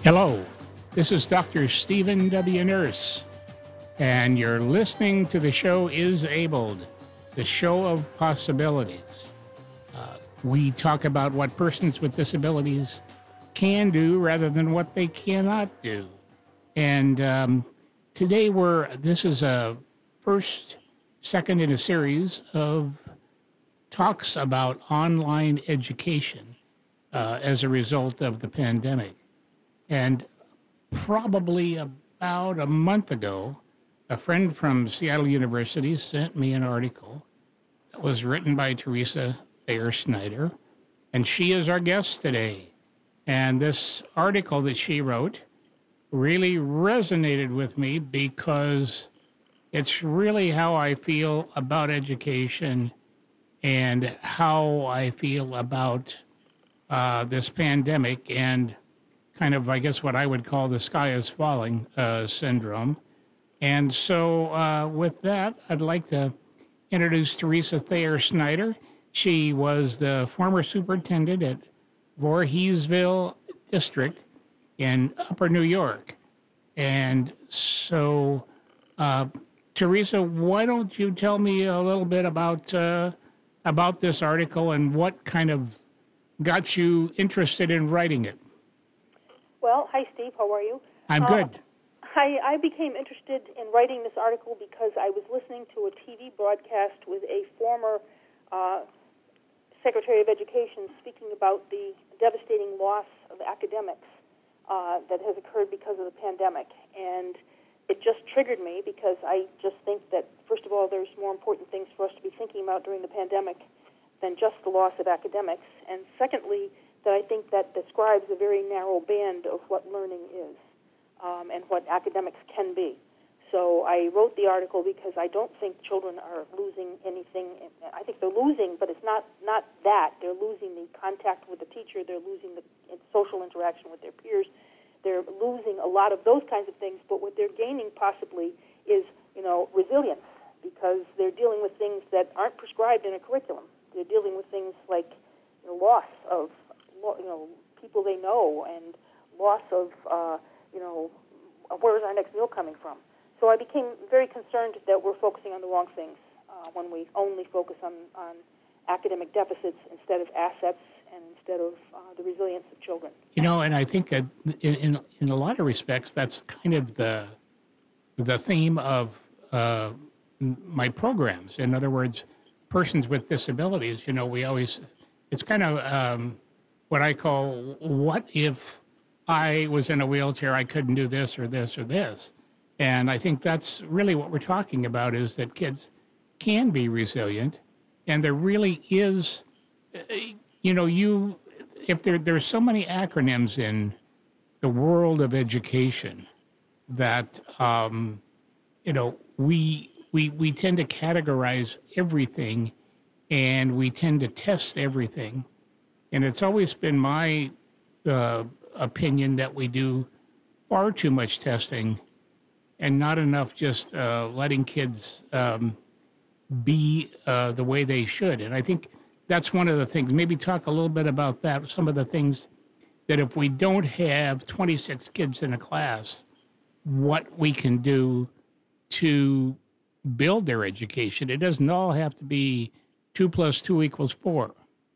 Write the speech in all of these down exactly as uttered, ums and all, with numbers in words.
Hello, this is Doctor Stephen W. Nurse, and you're listening to the show Is Abled, the show of possibilities. Uh, we talk about what persons with disabilities can do rather than what they cannot do. And um, today we're, this is a first, second in a series of talks about online education uh, as a result of the pandemic. And probably about a month ago, a friend from Seattle University sent me an article that was written by Teresa Thayer Snyder, and she is our guest today. And this article that she wrote really resonated with me because it's really how I feel about education and how I feel about uh, this pandemic and kind of, I guess, what I would call the sky is falling uh, syndrome. And so uh, with that, I'd like to introduce Teresa Thayer Snyder. She was the former superintendent at Voorheesville District in Upper New York. And so, uh, Teresa, why don't you tell me a little bit about uh, about this article and what kind of got you interested in writing it? Well, hi, Steve. How are you? I'm good. Uh, I, I became interested in writing this article because I was listening to a T V broadcast with a former uh, Secretary of Education speaking about the devastating loss of academics uh, that has occurred because of the pandemic. And it just triggered me because I just think that, first of all, there's more important things for us to be thinking about during the pandemic than just the loss of academics. And secondly, that I think that describes a very narrow band of what learning is um, and what academics can be. So I wrote the article because I don't think children are losing anything. I think they're losing, but it's not, not that. They're losing the contact with the teacher. They're losing the social interaction with their peers. They're losing a lot of those kinds of things, but what they're gaining possibly is, you know, resilience, because they're dealing with things that aren't prescribed in a curriculum. They're dealing with things like, you know, loss of you know, people they know, and loss of, uh, you know, where is our next meal coming from? So I became very concerned that we're focusing on the wrong things uh, when we only focus on, on academic deficits instead of assets and instead of uh, the resilience of children. You know, and I think that in in a lot of respects, that's kind of the the theme of uh, my programs. In other words, persons with disabilities. You know, we always it's kind of um, what I call, what if I was in a wheelchair, I couldn't do this or this or this. And I think that's really what we're talking about, is that kids can be resilient. And there really is, you know, you, if there there's so many acronyms in the world of education that, um, you know, we, we, we tend to categorize everything and we tend to test everything. And it's always been my uh, opinion that we do far too much testing and not enough just uh, letting kids um, be uh, the way they should. And I think that's one of the things. Maybe talk a little bit about that, some of the things that if we don't have twenty-six kids in a class, what we can do to build their education. It doesn't all have to be two plus two equals four.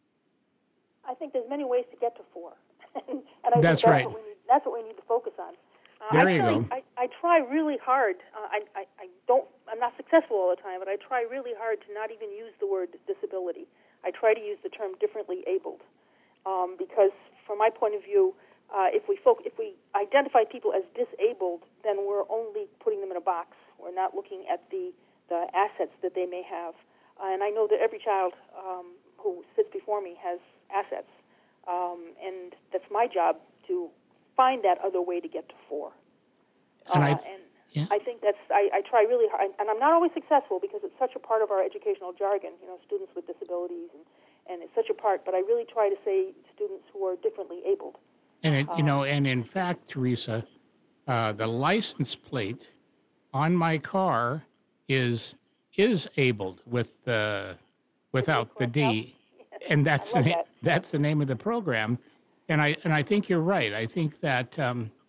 I think there's many ways to get to four, and I that's think that's right. What we need, that's what we need to focus on. Uh, there I you try, go. I, I try really hard. Uh, I, I, I don't. I'm not successful all the time, but I try really hard to not even use the word disability. I try to use the term differently abled, um, because from my point of view, uh, if we foc- if we identify people as disabled, then we're only putting them in a box. We're not looking at the the assets that they may have. Uh, and I know that every child um, who sits before me has assets, um, and that's my job to find that other way to get to four. And, uh, I, and yeah. I think that's I, I try really hard, and I'm not always successful because it's such a part of our educational jargon. You know, students with disabilities, and, and it's such a part. But I really try to say students who are differently abled. And it, um, you know, and in fact, Teresa, uh, the license plate on my car is is abled with the without the D, and that's the that. that's the name of the program. And I and I think you're right. I think that um,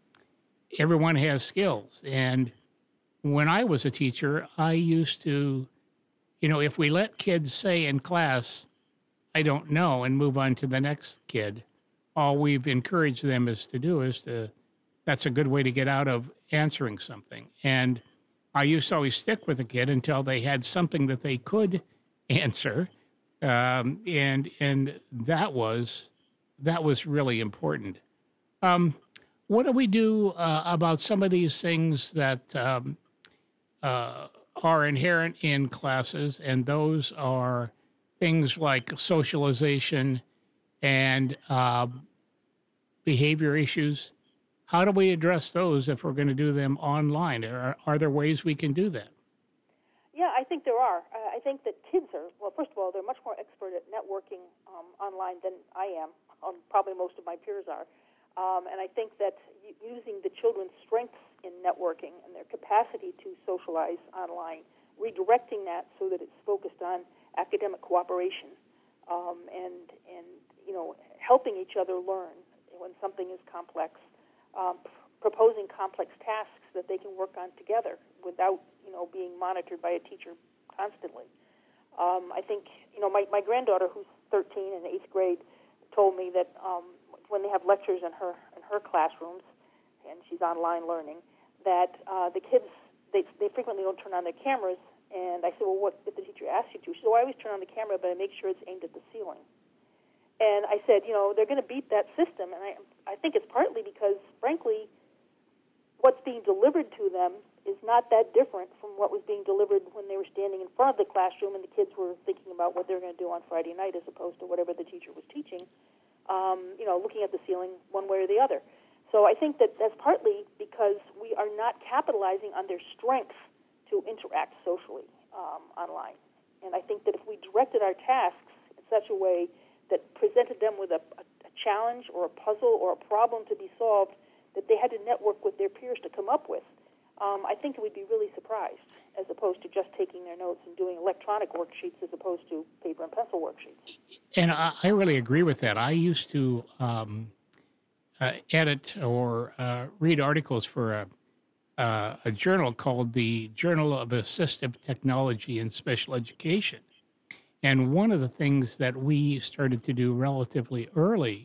everyone has skills. And when I was a teacher, I used to, you know, if we let kids say in class, I don't know, and move on to the next kid, all we've encouraged them is to do is to, that's a good way to get out of answering something. And I used to always stick with a kid until they had something that they could answer. Um, and, and that was, that was really important. Um, what do we do uh, about some of these things that um, uh, are inherent in classes, and those are things like socialization and uh, behavior issues? How do we address those if we're going to do them online? Are, are there ways we can do that? Yeah, I think there are. Uh, I think that kids are, well, first of all, they're much more expert at networking um, online than I am. Um, probably most of my peers are. Um, and I think that using the children's strengths in networking and their capacity to socialize online, redirecting that so that it's focused on academic cooperation um, and, and, you know, helping each other learn when something is complex, um, p- proposing complex tasks that they can work on together without, you know, being monitored by a teacher constantly. Um, I think, you know, my, my granddaughter, who's thirteen in eighth grade, told me that um, when they have lectures in her in her classrooms, and she's online learning, that uh, the kids, they, they frequently don't turn on their cameras. And I said, well, what if the teacher asks you to? She said, well, I always turn on the camera, but I make sure it's aimed at the ceiling. And I said, you know, they're going to beat that system. And I, I think it's partly because, frankly, what's being delivered to them is not that different from what was being delivered when they were standing in front of the classroom and the kids were thinking about what they were going to do on Friday night as opposed to whatever the teacher was teaching, um, you know, looking at the ceiling one way or the other. So I think that that's partly because we are not capitalizing on their strengths to interact socially um, online. And I think that if we directed our tasks in such a way that presented them with a, a, a challenge or a puzzle or a problem to be solved that they had to network with their peers to come up with, um, I think we'd be really surprised, as opposed to just taking their notes and doing electronic worksheets as opposed to paper and pencil worksheets. And I, I really agree with that. I used to um, uh, edit or uh, read articles for a Uh, a journal called the Journal of Assistive Technology in Special Education. And one of the things that we started to do relatively early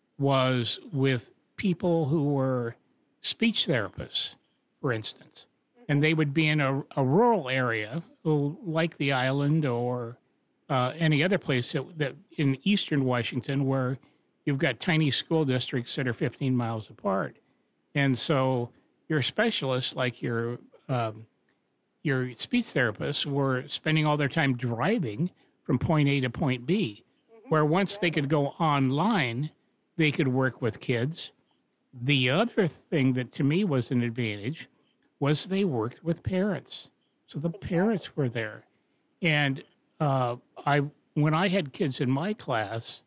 was with people who were speech therapists, for instance. And they would be in a, a rural area, who, like the island or uh, any other place that, that in eastern Washington, where you've got tiny school districts that are fifteen miles apart. And so your specialists, like your um, your speech therapists, were spending all their time driving from point A to point B, mm-hmm. where once they could go online, they could work with kids. The other thing that to me was an advantage was they worked with parents. So the parents were there. And uh, I, when I had kids in my class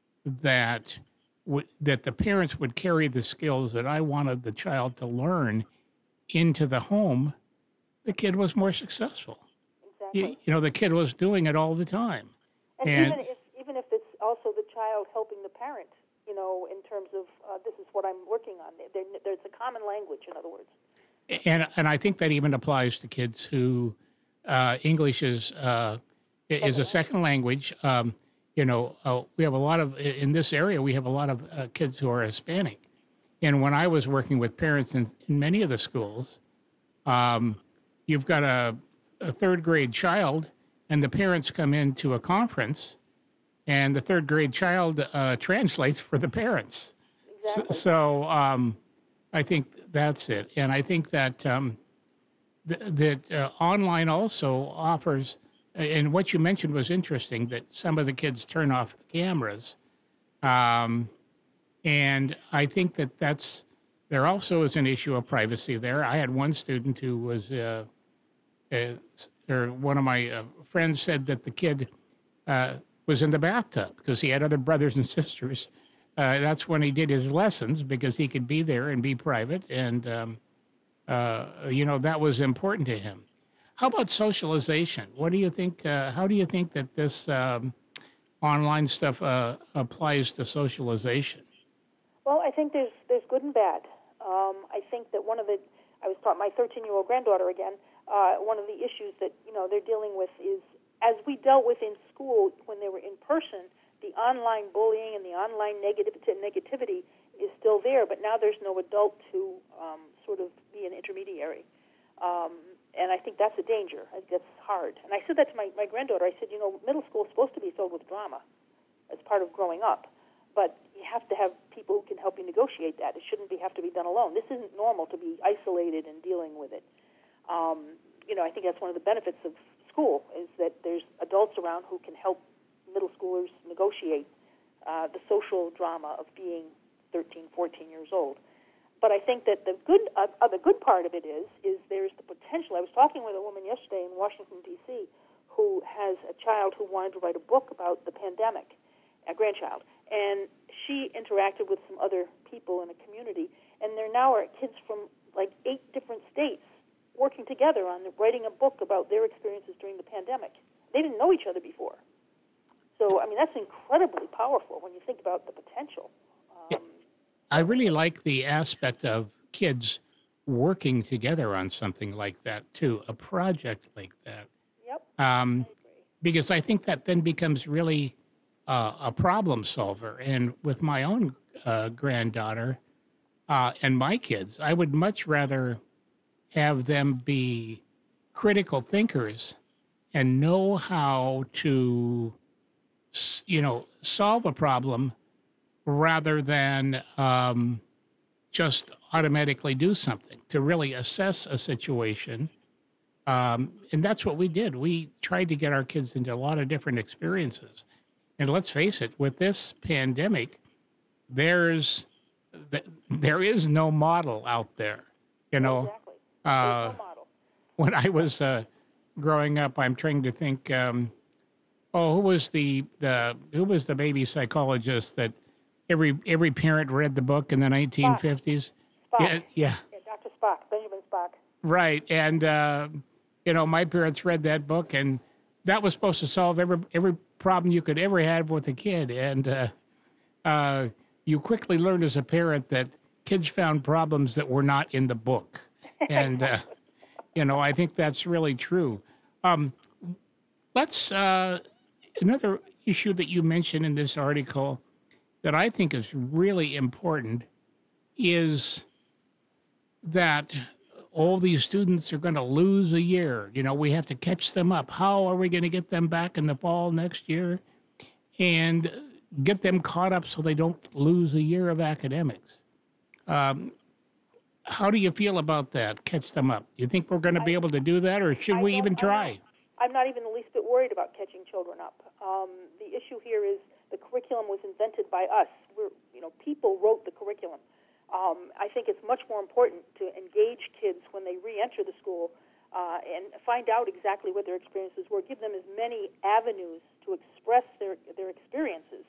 that w- that the parents would carry the skills that I wanted the child to learn into the home, the kid was more successful. Exactly. You, you know, the kid was doing it all the time. And, and even if even if it's also the child helping the parent, you know, in terms of uh, this is what I'm working on. There, there's a common language, in other words. And and I think that even applies to kids who uh, English is uh, is a second language. Um, you know, uh, we have a lot of in this area. We have a lot of uh, kids who are Hispanic. And when I was working with parents in, in many of the schools, um, you've got a, a third grade child, and the parents come into a conference, and the third grade child uh, translates for the parents. Exactly. So, so um, I think that's it. And I think that um, th- that uh, online also offers, and what you mentioned was interesting, that some of the kids turn off the cameras. Um, and I think that that's, there also is an issue of privacy there. I had one student who was, uh, uh, or one of my uh, friends said that the kid uh, was in the bathtub because he had other brothers and sisters. Uh, that's when he did his lessons because he could be there and be private. And, um, uh, you know, that was important to him. How about socialization? What do you think? Uh, how do you think that this um, online stuff uh, applies to socialization? Well, I think there's there's good and bad. Um, I think that one of the, I was taught my thirteen-year-old granddaughter again, uh, one of the issues that, you know, they're dealing with is, as we dealt with in school when they were in person, the online bullying and the online negativ- negativity is still there, but now there's no adult to um, sort of be an intermediary. Um, and I think that's a danger. That's hard. And I said that to my, my granddaughter. I said, you know, middle school is supposed to be filled with drama as part of growing up, but you have to have people who can help you negotiate that. It shouldn't be have to be done alone. This isn't normal to be isolated and dealing with it. Um, you know, I think that's one of the benefits of school is that there's adults around who can help middle schoolers negotiate uh, the social drama of being thirteen, fourteen years old. But I think that the good uh, uh, the good part of it is is there's the potential. I was talking with a woman yesterday in Washington, D C, who has a child who wanted to write a book about the pandemic, a grandchild, and she interacted with some other people in a community, and there now are kids from like eight different states working together on writing a book about their experiences during the pandemic. They didn't know each other before. So, I mean, that's incredibly powerful when you think about the potential. Um, I really like the aspect of kids working together on something like that, too, a project like that. yep, Um, I agree. because I think that then becomes really uh, a problem solver. And with my own uh, granddaughter uh, and my kids, I would much rather have them be critical thinkers and know how to, s- you know, solve a problem rather than um, just automatically do something, to really assess a situation. Um, and that's what we did. We tried to get our kids into a lot of different experiences. And let's face it, with this pandemic, there's th- there is no model out there. You know, Exactly. There's uh, no model. when I was uh, growing up, I'm trying to think. Um, oh, who was the the who was the baby psychologist that every every parent read the book in the Spock. nineteen fifties? Spock. Yeah, yeah, Yeah, Doctor Spock. Benjamin Spock. right. And uh, you know, my parents read that book, and that was supposed to solve every every problem you could ever have with a kid. And uh, uh, you quickly learned as a parent that kids found problems that were not in the book. And uh, Exactly. you know, I think that's really true. Um, let's uh, another issue that you mentioned in this article that I think is really important is that all these students are going to lose a year. You know, we have to catch them up. How are we going to get them back in the fall next year and get them caught up so they don't lose a year of academics? Um, how do you feel about that? Catch them up. You think we're going to be I, able to do that, or should I we don't, even I don't, try? I'm not even the least bit worried about catching children up. Um, the issue here is the curriculum was invented by us. We're, you know, people wrote the curriculum. Um, I think it's much more important to engage kids when they re-enter the school uh, and find out exactly what their experiences were. Give them as many avenues to express their their experiences,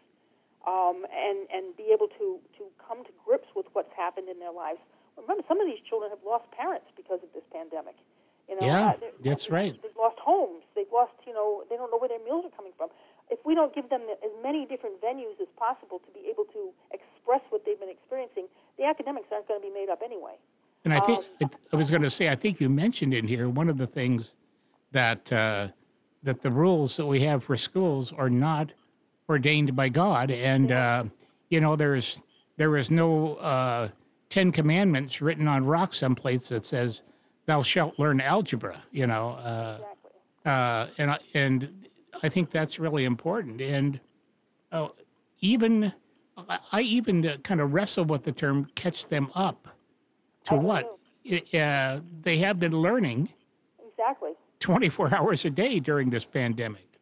um, and and be able to to come to grips with what's happened in their lives. Remember, some of these children have lost parents because of this pandemic. You know, Yeah, uh, they're- that's you know, right. they've lost homes. They've lost, you know, they don't know where their meals are coming from. If we don't give them as many different venues as possible to be able to express what they've been experiencing, the academics aren't going to be made up anyway. And I think Um, I I was going to say, I think you mentioned in here one of the things that uh, that the rules that we have for schools are not ordained by God, and yeah, uh, you know, there's there is no uh, Ten Commandments written on rock someplace that says, "Thou shalt learn algebra." You know, uh, exactly. uh, and I- and I think that's really important. And uh, even I I even uh, kind of wrestle with the term "catch them up." To I do what? too. I- Uh, they have been learning Exactly. twenty-four hours a day during this pandemic,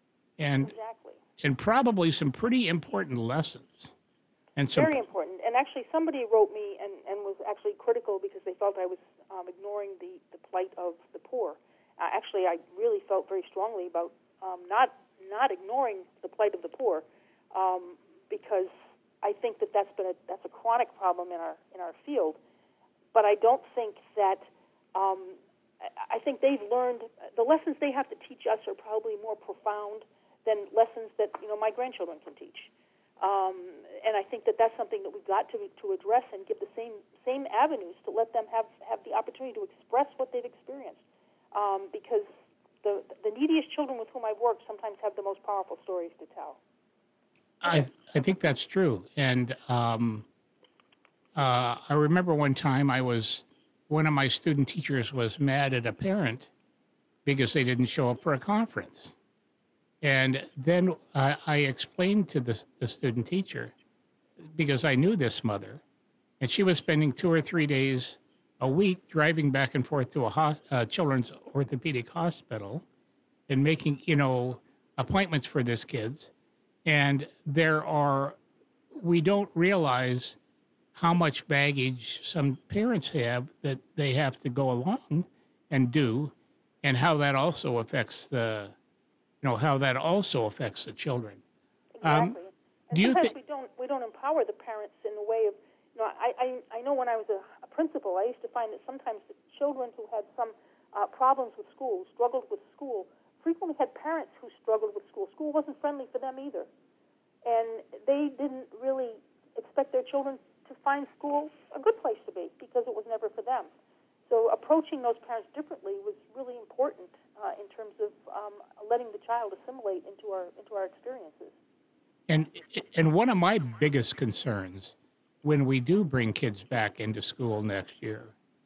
and Exactly. and probably some pretty important lessons. And some, Very important. And actually, somebody wrote me and, and was actually critical because they felt I was um, ignoring the, the plight of the poor. Uh, actually, I really felt very strongly about um, not not ignoring the plight of the poor, um, because I think that that's been a that's a chronic problem in our in our field. But I don't think that um, I I think they've learned the lessons they have to teach us are probably more profound than lessons that you know my grandchildren can teach. Um, and I think that that's something that we've got to to address and give the same same avenues to let them have, have the opportunity to express what they've experienced. Um, because the the neediest children with whom I've worked sometimes have the most powerful stories to tell. I I think that's true. And um, uh, I remember one time I was one of my student teachers was mad at a parent because they didn't show up for a conference. And then I, I explained to the, the student teacher, because I knew this mother, and she was spending two or three days a week driving back and forth to a hos, uh, children's orthopedic hospital and making, you know, appointments for these kids. And there are, we don't realize how much baggage some parents have that they have to go along and do, and how that also affects the, you know, how that also affects the children. Um, Exactly. And do you sometimes think? we don't we don't empower the parents in the way of, you know, I I, I know when I was a, a principal, I used to find that sometimes the children who had some uh, problems with school, struggled with school, frequently had parents who struggled with school. School wasn't friendly for them either, and they didn't really expect their children to find school a good place to be because it was never for them. So approaching those parents differently was really important uh, in terms of um, letting the child assimilate into our into our experiences. And and one of my biggest concerns when we do bring kids back into school next year,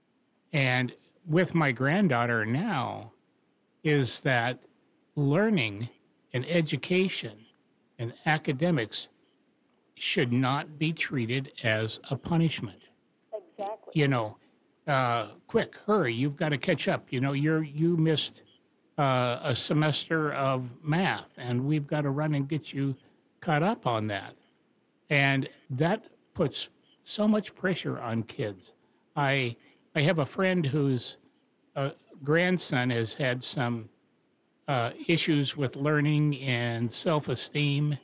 and with my granddaughter now, is that learning and education and academics should not be treated as a punishment. Exactly. You know, uh, quick, hurry, you've got to catch up. You know, you're you missed uh, a semester of math, and we've got to run and get you caught up on that. And that puts so much pressure on kids. I I have a friend whose uh, grandson has had some uh, issues with learning and self-esteem.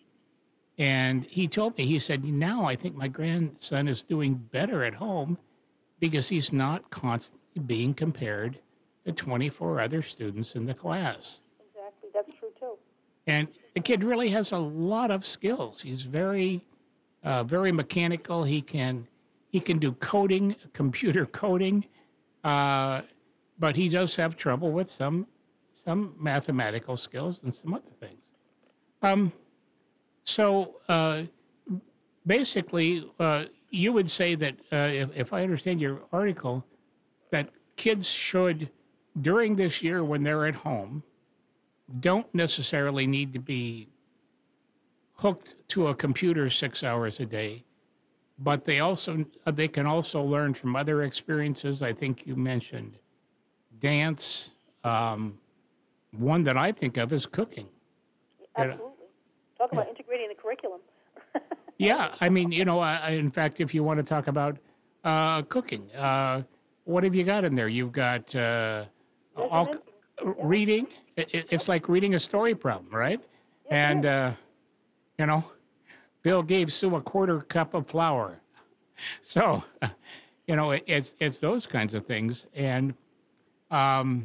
And he told me, he said, now I think my grandson is doing better at home because he's not constantly being compared to twenty-four other students in the class. Exactly. That's true too. And the kid really has a lot of skills. He's very, uh, very mechanical. He can, he can do coding, computer coding, uh, but he does have trouble with some, some mathematical skills and some other things. Um, so uh, basically, uh, you would say that uh, if, if I understand your article, that kids should, during this year when they're at home, don't necessarily need to be hooked to a computer six hours a day, but they also they can also learn from other experiences. I think you mentioned dance. Um, one that I think of is cooking. Absolutely. Talk about integrating the curriculum. Yeah, I mean, you know, I, I- in fact, if you want to talk about uh, cooking, uh, what have you got in there? You've got uh, all Regimenting. uh, reading. It, it- it's like reading a story problem, right? And uh, you know, Bill gave Sue a quarter cup of flour. So, you know, it, it's it's those kinds of things. And um,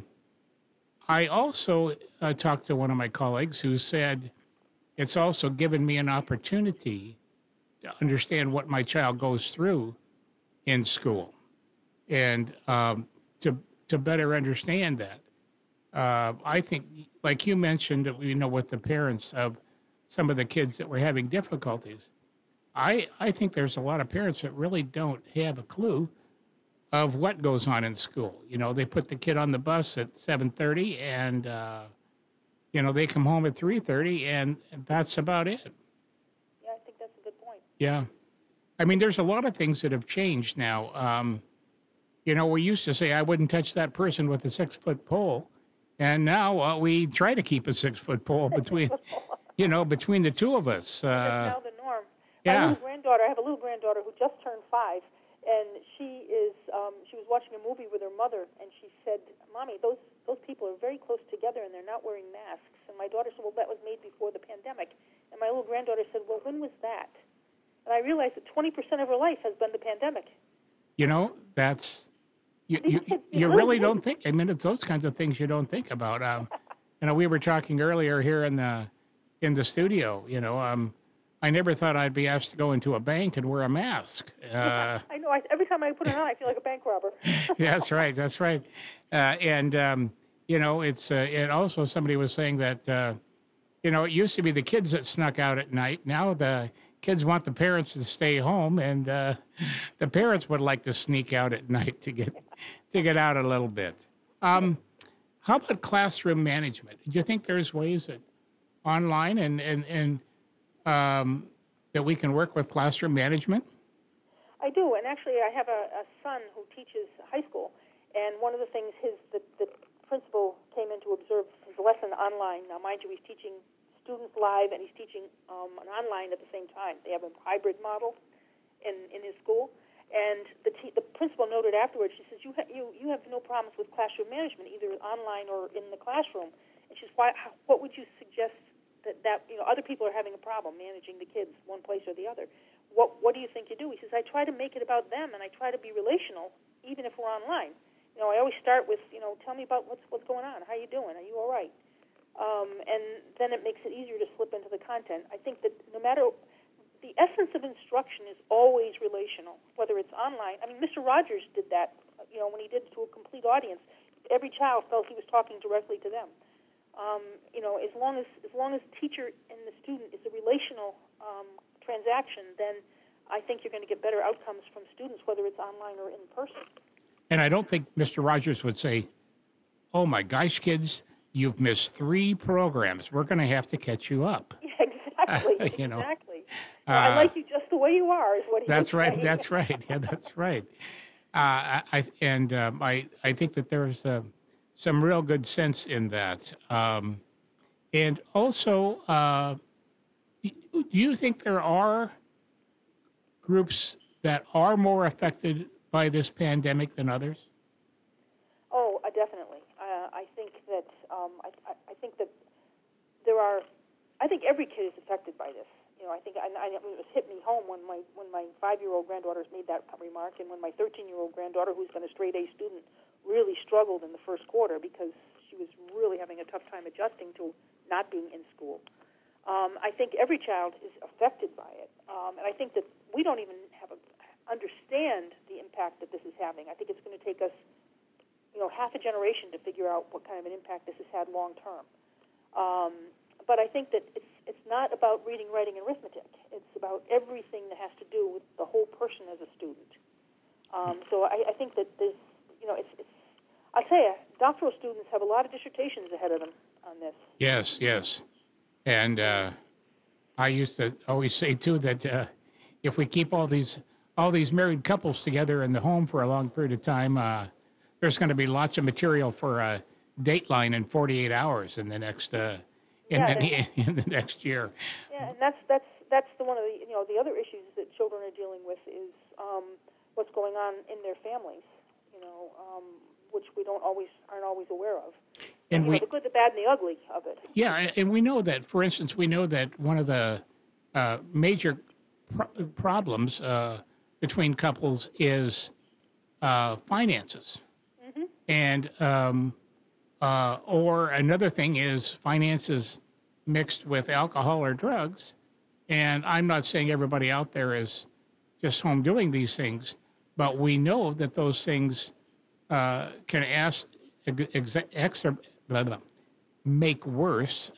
I also uh, talked to one of my colleagues who said it's also given me an opportunity to understand what my child goes through in school, and um, to to better understand that. Uh, I think, like you mentioned, you know, with the parents of some of the kids that were having difficulties. I I think there's a lot of parents that really don't have a clue of what goes on in school. You know, they put the kid on the bus at seven thirty, and uh, you know they come home at three thirty, and that's about it. Yeah, I think that's a good point. Yeah, I mean, there's a lot of things that have changed now. Um, you know, we used to say I wouldn't touch that person with a six foot pole, and now uh, we try to keep a six foot pole between, you know, between the two of us. That's Uh, now the norm. My yeah. little granddaughter, I have a little granddaughter who just turned five, and she is um, she was watching a movie with her mother, and she said, "Mommy, those those people are very close together, and they're not wearing masks." And my daughter said, "Well, that was made before the pandemic." And my little granddaughter said, "Well, when was that?" And I realized that twenty percent of her life has been the pandemic. You know, that's you. These You, kids, you you really really don't think. I mean, it's those kinds of things you don't think about. Um, you know, we were talking earlier here in the in the studio. You know, um, I never thought I'd be asked to go into a bank and wear a mask. Uh, I know. I, every time I put it on, I feel like a bank robber. that's right. That's right. Uh, and um, you know, it's uh, and also somebody was saying that uh, you know it used to be the kids that snuck out at night. Now the kids want the parents to stay home, and uh, the parents would like to sneak out at night to get to get out a little bit. Um, how about classroom management? Do you think there's ways that online and and and um, that we can work with classroom management? I do, and actually, I have a, a son who teaches high school, and one of the things his the, the principal came in to observe his lesson online. Now, mind you, he's teaching students live, and he's teaching um, an online at the same time. They have a hybrid model in in his school, and the te- the principal noted afterwards. She says, "You ha- you you have no problems with classroom management, either online or in the classroom." And she says, "Why? How, what would you suggest that that you know other people are having a problem managing the kids one place or the other? What what do you think you do?" He says, "I try to make it about them, and I try to be relational, even if we're online. You know, I always start with, you know, tell me about what's what's going on. How you doing? Are you all right?" Um, and then it makes it easier to slip into the content. I think that no matter the essence of instruction is always relational, whether it's online. I mean, Mister Rogers did that. You know, when he did it to a complete audience, every child felt he was talking directly to them. Um, you know, as long as as long as the teacher and the student is a relational um, transaction, then I think you're going to get better outcomes from students, whether it's online or in person. And I don't think Mister Rogers would say, "Oh my gosh, kids, you've missed three programs. We're going to have to catch you up." Yeah, exactly. Uh, you know, exactly. uh, Well, I like you just the way you are, is what he that's would right. say. That's right. Yeah, that's right. Uh, I, I and um, I I think that there's uh, some real good sense in that. Um, and also, uh, do you think there are groups that are more affected by this pandemic than others? Oh, uh, definitely. Uh, I think that um, I, I, I think that there are. I think every kid is affected by this. You know, I think I, I, it was hit me home when my when my five-year-old granddaughter made that remark, and when my thirteen-year-old granddaughter, who's been a straight A student, really struggled in the first quarter because she was really having a tough time adjusting to not being in school. Um, I think every child is affected by it, um, and I think that we don't even have a, understand the impact that this is having. I think it's going to take us, you know, half a generation to figure out what kind of an impact this has had long term. Um, but I think that it's it's not about reading, writing, and arithmetic. It's about everything that has to do with the whole person as a student. Um, so I, I think that there's, you know, it's, it's I tell you, doctoral students have a lot of dissertations ahead of them on this. Yes, yes. And uh, I used to always say too that uh, if we keep all these all these married couples together in the home for a long period of time, uh, there's going to be lots of material for a Dateline in forty-eight hours in the next uh, in Yeah, the in the next year. Yeah, and that's that's that's the one of the you know the other issues that children are dealing with is um, what's going on in their families, you know, um, which we don't always aren't always aware of. And you we know, the good, the bad, and the ugly of it. Yeah, and we know that. For instance, we know that one of the uh, major pro- problems uh, between couples is uh, finances, Mm-hmm. and um, uh, or another thing is finances mixed with alcohol or drugs. And I'm not saying everybody out there is just home doing these things, but we know that those things uh, can ask, ex, ex, blah, blah, make worse,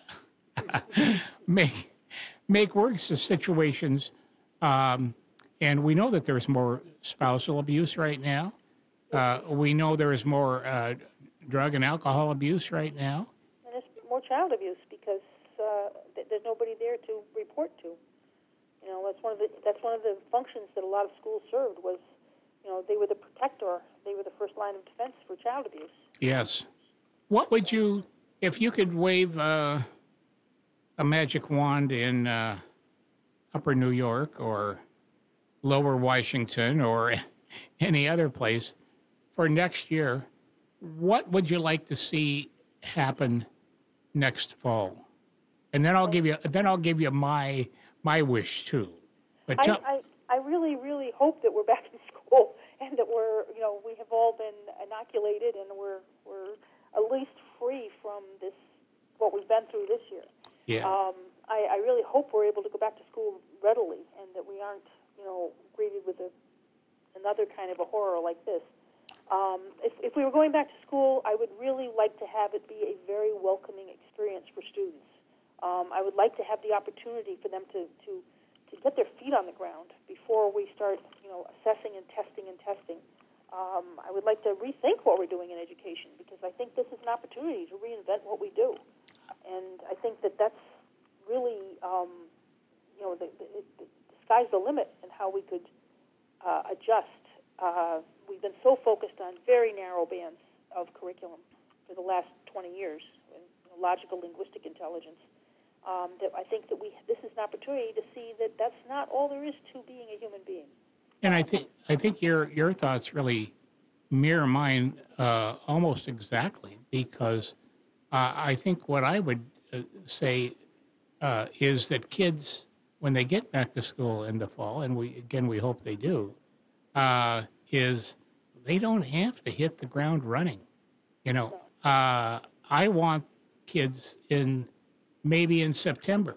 make make worse the situations. Um, and we know that there's more spousal abuse right now. Uh, we know there is more uh, drug and alcohol abuse right now. And there's more child abuse because uh, th- there's nobody there to report to. You know, that's one of the that's one of the functions that a lot of schools served was, you know, they were the protector, they were the first line of defense for child abuse. Yes. What would you, if you could wave uh, a magic wand in uh, Upper New York or Lower Washington or any other place for next year, what would you like to see happen next fall? And then I'll give you then I'll give you my my wish too. But I, tell, I, I really, really hope that we're back in school and that we're, you know, we have all been inoculated and we're we're at least free from this, what we've been through this year. yeah. Um, I, I really hope we're able to go back to school readily, and that we aren't, you know, greeted with a, another kind of a horror like this. Um, if, if we were going back to school, I would really like to have it be a very welcoming experience for students. Um, I would like to have the opportunity for them to, to, to get their feet on the ground before we start, you know, assessing and testing and testing. Um, I would like to rethink what we're doing in education, because I think this is an opportunity to reinvent what we do. And I think that that's really, um, you know, the, the, the sky's the limit in how we could uh, adjust. Uh, we've been so focused on very narrow bands of curriculum for the last twenty years, in, you know, logical linguistic intelligence, um, that I think that we this is an opportunity to see that that's not all there is to being a human being. And I think I think your your thoughts really mirror mine uh, almost exactly, because uh, I think what I would uh, say uh, is that kids, when they get back to school in the fall, and we again we hope they do, uh, is they don't have to hit the ground running. You know, uh, I want kids in maybe in September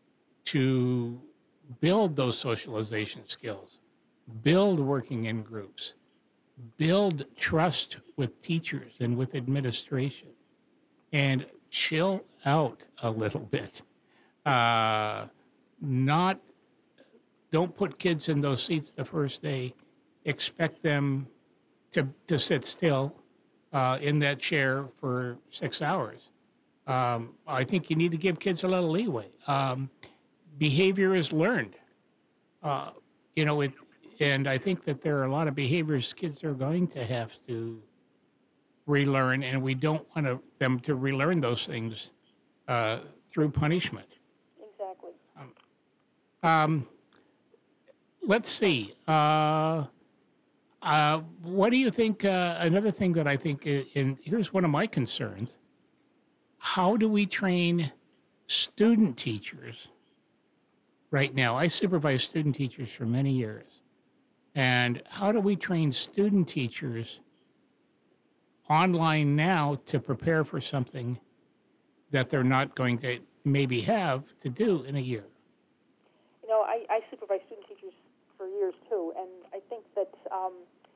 to build those socialization skills, build working in groups, build trust with teachers and with administration, and chill out a little bit. Uh, not, don't put kids in those seats the first day. Expect them to, to sit still uh, in that chair for six hours. Um, I think you need to give kids a little leeway. Um, behavior is learned. Uh, you know, it, and I think that there are a lot of behaviors kids are going to have to relearn, and we don't want to, them to relearn those things uh, through punishment. Exactly. Um, um, let's see. Uh, uh, what do you think? Uh, another thing that I think, i- and here's one of my concerns. How do we train student teachers right now? I supervised student teachers for many years. And how do we train student teachers online now to prepare for something that they're not going to maybe have to do in a year? You know, I, I supervise student teachers for years too, and I think that um,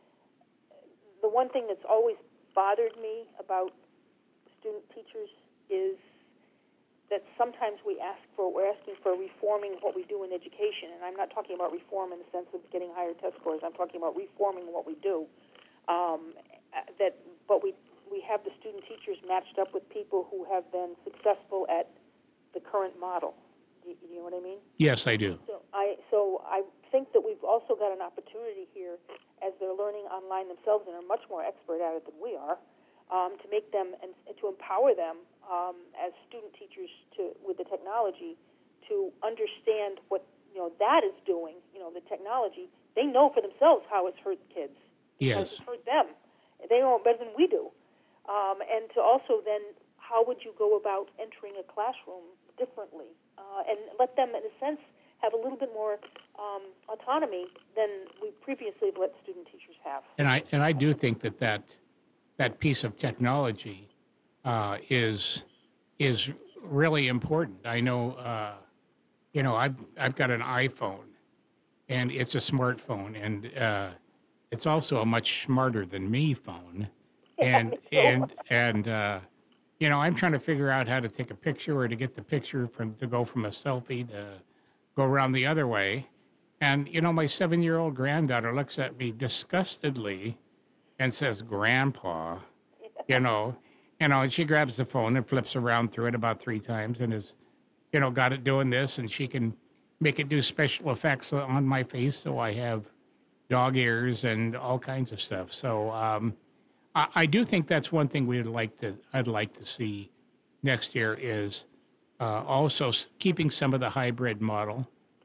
the one thing that's always bothered me about student teachers is that sometimes we ask for, we're asking for reforming what we do in education, and I'm not talking about reform in the sense of getting higher test scores. I'm talking about reforming what we do. Um, that, but we we have the student teachers matched up with people who have been successful at the current model. You, you know what I mean? Yes, I do. So I so I think that we've also got an opportunity here, as they're learning online themselves and are much more expert at it than we are, um, to make them and, and to empower them um, as student teachers to with the technology to understand what you know that is doing. You know, the technology. They know for themselves how it's hurt kids. Yes. It's hurt them. They know it better than we do. Um, and to also then, how would you go about entering a classroom differently, uh, and let them, in a sense, have a little bit more um, autonomy than we previously have let student teachers have. And I and I do think that that, that piece of technology uh, is is really important. I know, uh, you know, I've I've got an iPhone, and it's a smartphone, and uh, it's also a much smarter than me phone, and and and uh, you know, I'm trying to figure out how to take a picture or to get the picture from to go from a selfie to go around the other way. And, you know, my seven-year-old granddaughter looks at me disgustedly and says, "Grandpa," you know, you know, and she grabs the phone and flips around through it about three times and is, you know, got it doing this, and she can make it do special effects on my face, so I have dog ears and all kinds of stuff. So um, I, I do think that's one thing we'd like to, I'd like to see next year is uh, also s- keeping some of the hybrid model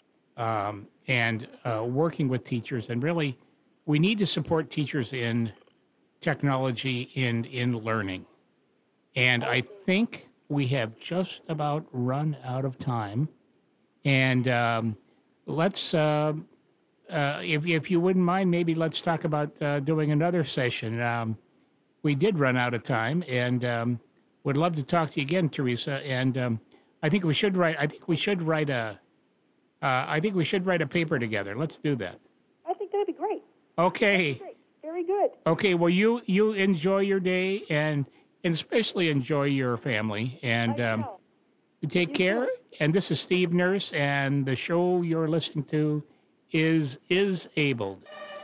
um, and uh, working with teachers. And really, we need to support teachers in technology and in learning. And I think we have just about run out of time. And um, let's, uh, uh, if, if you wouldn't mind, maybe let's talk about uh, doing another session. Um, we did run out of time, and um, would love to talk to you again, Teresa. And um, I think we should write. I think we should write a Uh, I think we should write a paper together. Let's do that. I think that'd be great. Okay. Great. Very good. Okay. Well, you you enjoy your day and, and especially enjoy your family. And I um, know. you take You care. too. And this is Steve Nurse, and the show you're listening to is is Abled.